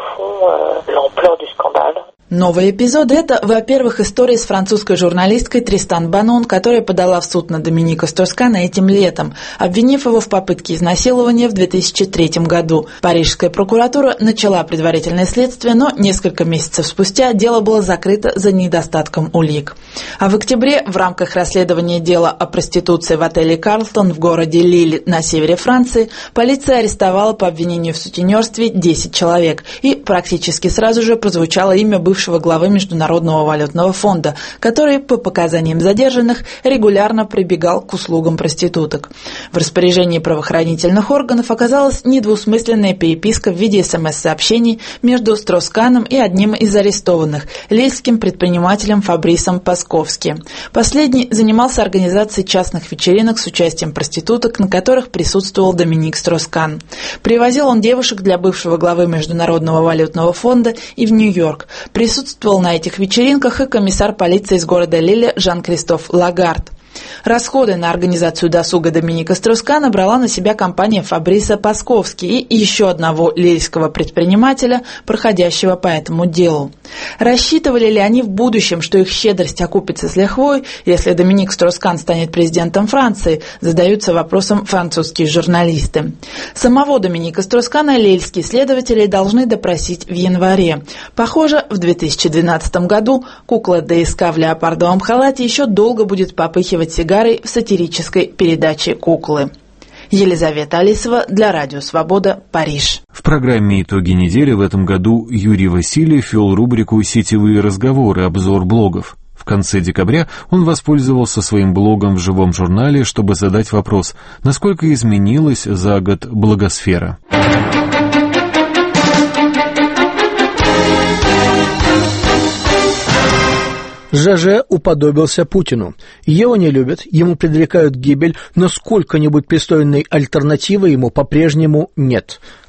Новые эпизоды – это, во-первых, история с французской журналисткой Тристан Банон, которая подала в суд на Доминика Строс-Кана этим летом, обвинив его в попытке изнасилования в две тысячи третьем году. Парижская прокуратура начала предварительное следствие, но несколько месяцев спустя дело было закрыто за недостатком улик. А в октябре в рамках расследования дела о проституции в отеле «Карлтон» в городе Лиль на севере Франции полиция арестовала по обвинению в сутенерстве десять человек, и практически сразу же прозвучало имя бывшего бывшего главы Международного валютного фонда, который, по показаниям задержанных, регулярно прибегал к услугам проституток. В распоряжении правоохранительных органов оказалась недвусмысленная переписка в виде смс-сообщений между Строс-Каном и одним из арестованных, лильским предпринимателем Фабрисом Пасковски. Последний занимался организацией частных вечеринок с участием проституток, на которых присутствовал Доминик Строс-Кан. Привозил он девушек для бывшего главы Международного валютного фонда и в Нью-Йорк. Присутствовал на этих вечеринках и комиссар полиции из города Лиля Жан-Кристоф Лагард. Расходы на организацию досуга Доминика Строс-Кана брала на себя компания Фабриса Пасковски и еще одного лильского предпринимателя, проходящего по этому делу. Рассчитывали ли они в будущем, что их щедрость окупится с лихвой, если Доминик Строс-Кан станет президентом Франции, задаются вопросом французские журналисты. Самого Доминика Строс-Кана лильские следователи должны допросить в январе. Похоже, в две тысячи двенадцатом году кукла ДСК в леопардовом халате еще долго будет попыхивать сигарой в сатирической передаче «Куклы». Елизавета Алисова для Радио Свобода, Париж. В программе «Итоги недели» в этом году Юрий Васильев вел рубрику «Сетевые разговоры. Обзор блогов». В конце декабря он воспользовался своим блогом в живом журнале, чтобы задать вопрос, насколько изменилась за год блогосфера. ЖЖ уподобился Путину. Его не любят, ему предрекают гибель, но сколько-нибудь пристойной альтернативы ему по-прежнему нет.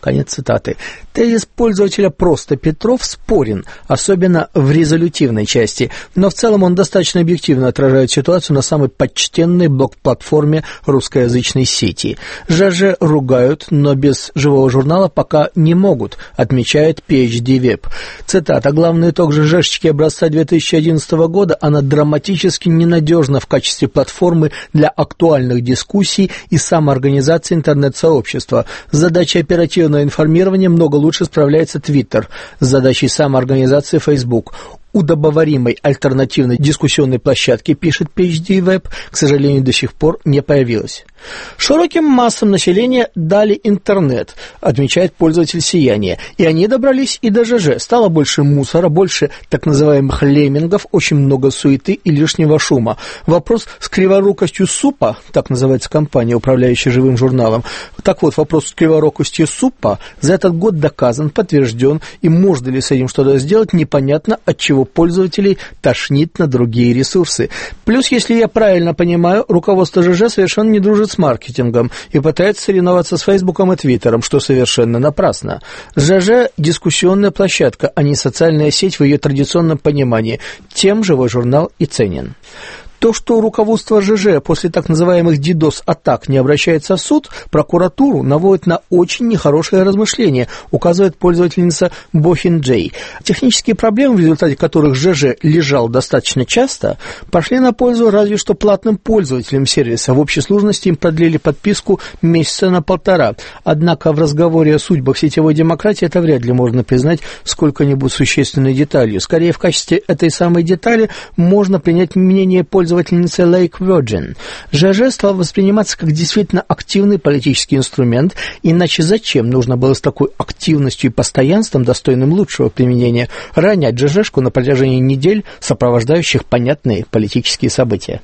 Конец цитаты. Тезис пользователя «Просто Петров» спорен, особенно в резолютивной части, но в целом он достаточно объективно отражает ситуацию на самой почтенной блог-платформе русскоязычной сети. ЖЖ ругают, но без живого журнала пока не могут, отмечает пи эйч ди Web. Цитата. Главный итог ЖЖшечки образца две тысячи одиннадцатого года: она драматически ненадежна в качестве платформы для актуальных дискуссий и самоорганизации интернет-сообщества. С задачей оперативного информирования много лучше справляется Twitter, с задачей самоорганизации Facebook. Удобоваримой альтернативной дискуссионной площадки, пишет пи эйч ди Web, к сожалению, до сих пор не появилась. Широким массам населения дали интернет, отмечает пользователь «Сияния», и они добрались и до ЖЖ. Стало больше мусора, больше так называемых леммингов, очень много суеты и лишнего шума. Вопрос с криворукостью СУПа, так называется компания, управляющая живым журналом, так вот, вопрос с криворукостью СУПа за этот год доказан, подтвержден, и можно ли с этим что-то сделать, непонятно, от чего пользователей тошнит на другие ресурсы. Плюс, если я правильно понимаю, руководство ЖЖ совершенно не дружит с маркетингом и пытается соревноваться с Фейсбуком и Твиттером, что совершенно напрасно. ЖЖ – дискуссионная площадка, а не социальная сеть в ее традиционном понимании. Тем живой журнал и ценен. То, что руководство ЖЖ после так называемых дидос-атак не обращается в суд, прокуратуру, наводит на очень нехорошее размышление, указывает пользовательница Бохин Джей. Технические проблемы, в результате которых ЖЖ лежал достаточно часто, пошли на пользу разве что платным пользователям сервиса. В общей сложности им продлили подписку месяца на полтора. Однако в разговоре о судьбах сетевой демократии это вряд ли можно признать сколько-нибудь существенной деталью. Скорее, в качестве этой самой детали можно принять мнение пользователя пользовательницы Lake Virgin. ЖЖ стал восприниматься как действительно активный политический инструмент, иначе зачем нужно было с такой активностью и постоянством, достойным лучшего применения, ронять ЖЖшку на протяжении недель, сопровождающих понятные политические события.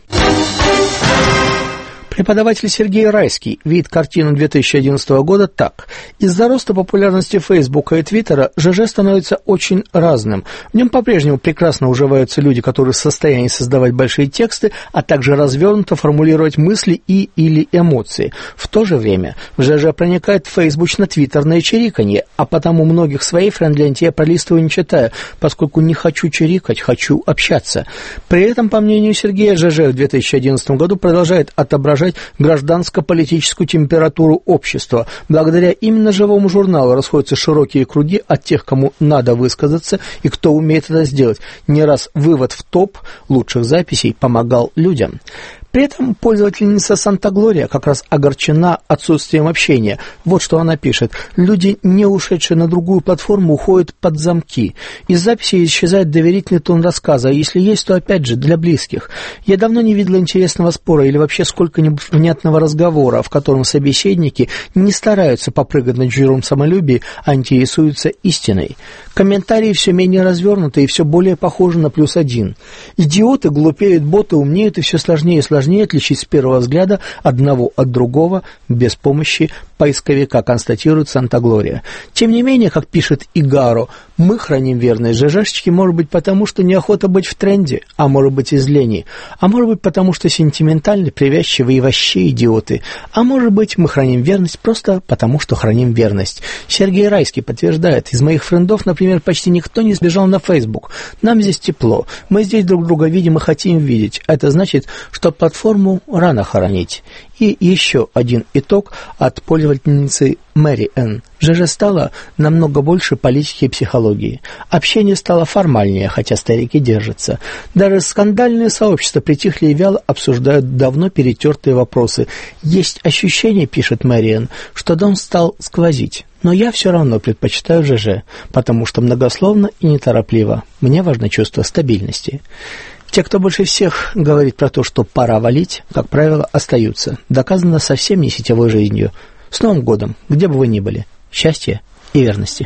Преподаватель Сергей Райский видит картину две тысячи одиннадцатого года так. Из-за роста популярности Фейсбука и Твиттера ЖЖ становится очень разным. В нем по-прежнему прекрасно уживаются люди, которые в состоянии создавать большие тексты, а также развернуто формулировать мысли и или эмоции. В то же время в ЖЖ проникает фейсбучно-твиттерное чириканье, а потому многих своей френд-ленте я пролистываю не читая, поскольку не хочу чирикать, хочу общаться. При этом, по мнению Сергея, ЖЖ в две тысячи одиннадцатом году продолжает отображать гражданско-политическую температуру общества. Благодаря именно живому журналу расходятся широкие круги от тех, кому надо высказаться и кто умеет это сделать. Не раз вывод в топ лучших записей помогал людям. При этом пользовательница Санта-Глория как раз огорчена отсутствием общения. Вот что она пишет. Люди, не ушедшие на другую платформу, уходят под замки. Из записи исчезает доверительный тон рассказа, а если есть, то опять же для близких. Я давно не видела интересного спора или вообще сколько-нибудь внятного разговора, в котором собеседники не стараются попрыгать над жиром самолюбия, а интересуются истиной. Комментарии все менее развернуты и все более похожи на плюс один. Идиоты глупеют, боты умнеют, и все сложнее и сложнее отличить с первого взгляда одного от другого без помощи поисковика, констатирует Санта-Глория. Тем не менее, как пишет Игаро, мы храним верность ЖЖшечке, может быть, потому что неохота быть в тренде, а может быть, из лени, а может быть, потому что сентиментальны, привязчивые и вообще идиоты, а может быть, мы храним верность просто потому, что храним верность. Сергей Райский подтверждает, из моих френдов, например, почти никто не сбежал на Facebook. Нам здесь тепло, мы здесь друг друга видим и хотим видеть. Это значит, что платформу рано хоронить. И еще один итог от пользовательницы Мэри Энн. ЖЖ стало намного больше политики и психологии. Общение стало формальнее, хотя старики держатся. Даже скандальные сообщества притихли и вяло обсуждают давно перетертые вопросы. Есть ощущение, пишет Мэри Энн, что дом стал сквозить. Но я все равно предпочитаю ЖЖ, потому что многословно и неторопливо. Мне важно чувство стабильности. Те, кто больше всех говорит про то, что пора валить, как правило, остаются. Доказано совсем не сетевой жизнью. С Новым годом, где бы вы ни были. Счастья и верности.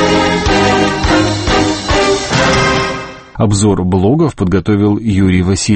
Обзор блогов подготовил Юрий Васильев.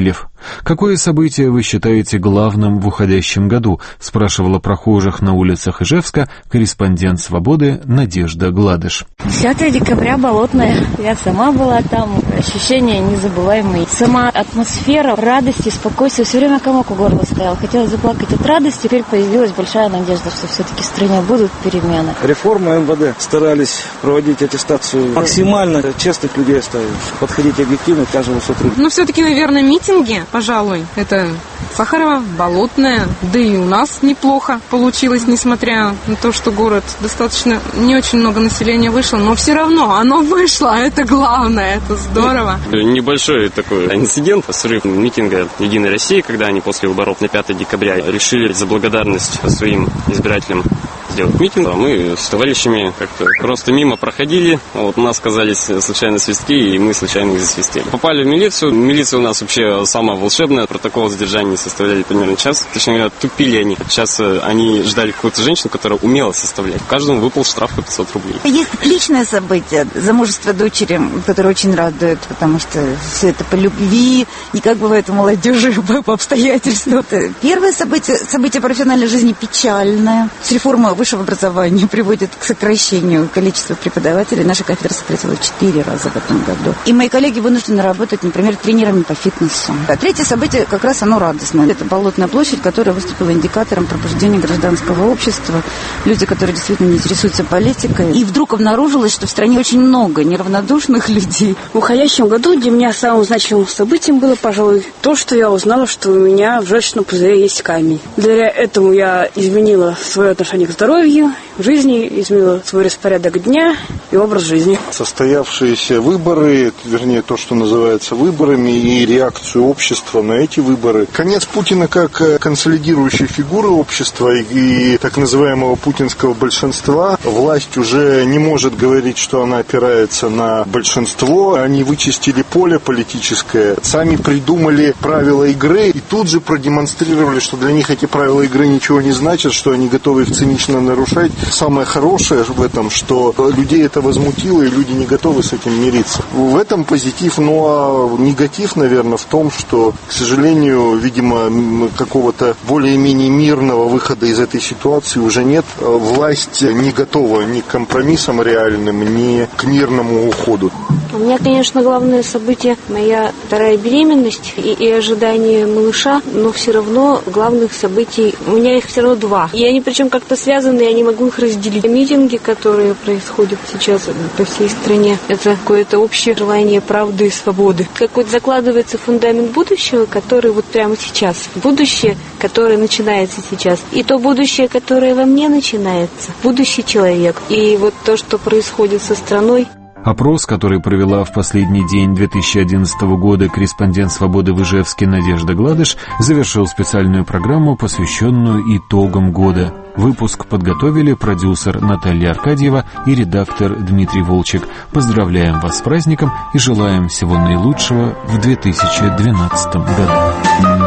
«Какое событие вы считаете главным в уходящем году?» — спрашивала прохожих на улицах Ижевска корреспондент «Свободы» Надежда Гладыш. десятого декабря Болотная. Я сама была там. Ощущения незабываемые. Сама атмосфера радости, спокойствия. Все время комок у горла стоял. Хотела заплакать от радости. Теперь появилась большая надежда, что все-таки в стране будут перемены. Реформа эм вэ дэ. Старались проводить аттестацию максимально. Честных людей оставить. Подходить объективно к каждому сотруднику. Ну, все-таки, наверное, митинги, пожалуй. Это Сахарова, Болотная. Да и у нас неплохо получилось, несмотря на то, что город достаточно не очень много населения вышло. Но все равно оно вышло. Это главное. Это здорово. Небольшой такой инцидент. Срыв митинга «Единой России», когда они после выборов на пятое декабря решили за благодарность своим избирателям сделать митинг. А мы с товарищами как-то просто мимо проходили. Вот у нас оказались случайно свистки, и мы случайно их засвистели. Попали в милицию. Милиция у нас вообще самая волшебная. Протокол задержания составляли примерно час. Точнее говоря, тупили они. Сейчас они ждали какую-то женщину, которая умела составлять. Каждому выпал штраф по пятьсот рублей. Есть личное событие. Замужество дочери, которое очень радует, потому что все это по любви. Не как бывает у молодежи, по обстоятельствам. Первое событие, событие профессиональной жизни печальное. С реформой высшего образования приводит к сокращению количества преподавателей. Наша кафедра сократилась четыре раза в этом году. И мои коллеги вынуждены работать, например, тренерами по фитнесу. А третье событие как раз оно радостное. Это Болотная площадь, которая выступила индикатором пробуждения гражданского общества. Люди, которые действительно не интересуются политикой. И вдруг обнаружилось, что в стране очень много неравнодушных людей. В уходящем году для меня самым значимым событием было, пожалуй, то, что я узнала, что у меня в желчном пузыре есть камень. Благодаря этому я изменила свое отношение к здоровью, в жизни, изменила свой распорядок дня и образ жизни. Состоявшиеся выборы, вернее, то, что называется выборами, и реакцию общества на эти выборы. Конец Путина как консолидирующей фигуры общества и, и так называемого путинского большинства. Власть уже не может говорить, что она опирается на большинство. Они вычистили поле политическое, сами придумали правила игры и тут же продемонстрировали, что для них эти правила игры ничего не значат, что они готовы их цинично нарушать. Самое хорошее в этом, что людей это возмутило, и люди не готовы с этим мириться. В этом позитив, ну а негатив, наверное, в том, что, к сожалению, видимо, какого-то более-менее мирного выхода из этой ситуации уже нет. Власть не готова ни к компромиссам реальным, ни к мирному уходу. У меня, конечно, главное событие моя вторая беременность и, и ожидание малыша, но все равно главных событий, у меня их все равно два. И они причем как-то связаны, я не могу их разделить. Митинги, которые происходят сейчас по всей стране, это какое-то общее желание правды и свободы. Какой-то закладывается фундамент будущего, который вот прямо сейчас. Будущее, которое начинается сейчас. И то будущее, которое во мне начинается. Будущий человек. И вот то, что происходит со страной. Опрос, который провела в последний день две тысячи одиннадцатого года корреспондент «Свободы» в Ижевске Надежда Гладыш, завершил специальную программу, посвященную итогам года. Выпуск подготовили продюсер Наталья Аркадьева и редактор Дмитрий Волчек. Поздравляем вас с праздником и желаем всего наилучшего в две тысячи двенадцатом году.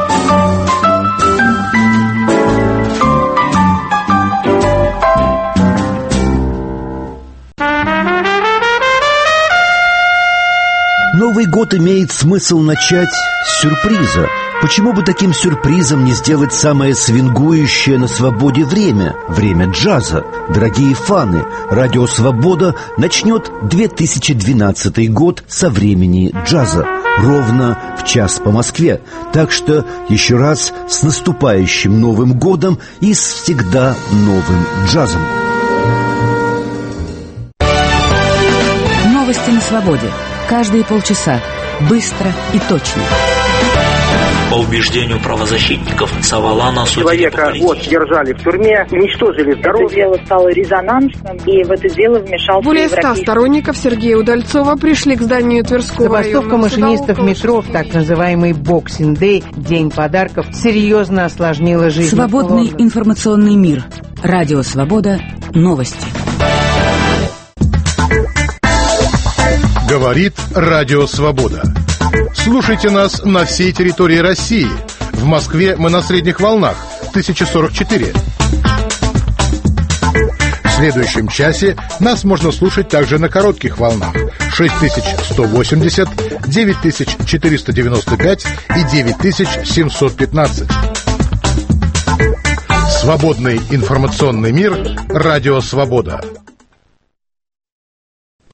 Новый год имеет смысл начать с сюрприза. Почему бы таким сюрпризом не сделать самое свингующее на свободе время? Время джаза. Дорогие фаны, радио «Свобода» начнет две тысячи двенадцатый год со времени джаза. Ровно в час по Москве. Так что еще раз с наступающим Новым годом и с всегда новым джазом. Новости на свободе. Каждые полчаса. Быстро и точно. По убеждению правозащитников Савалана, человека вот держали в тюрьме, уничтожили здоровье. Это дело стало резонансным, и в это дело вмешался более ста сторонников Сергея Удальцова пришли к зданию Тверского Забастовка машинистов метро в так называемый Boxing Day, день подарков, серьезно осложнила жизнь. Свободный информационный мир. Радио «Свобода». Новости. Говорит Радио Свобода. Слушайте нас на всей территории России. В Москве мы на средних волнах тысяча сорок четыре. В следующем часе нас можно слушать также на коротких волнах шесть тысяч сто восемьдесят, девять тысяч четыреста девяносто пять и девять тысяч семьсот пятнадцать. Свободный информационный мир. Радио «Свобода».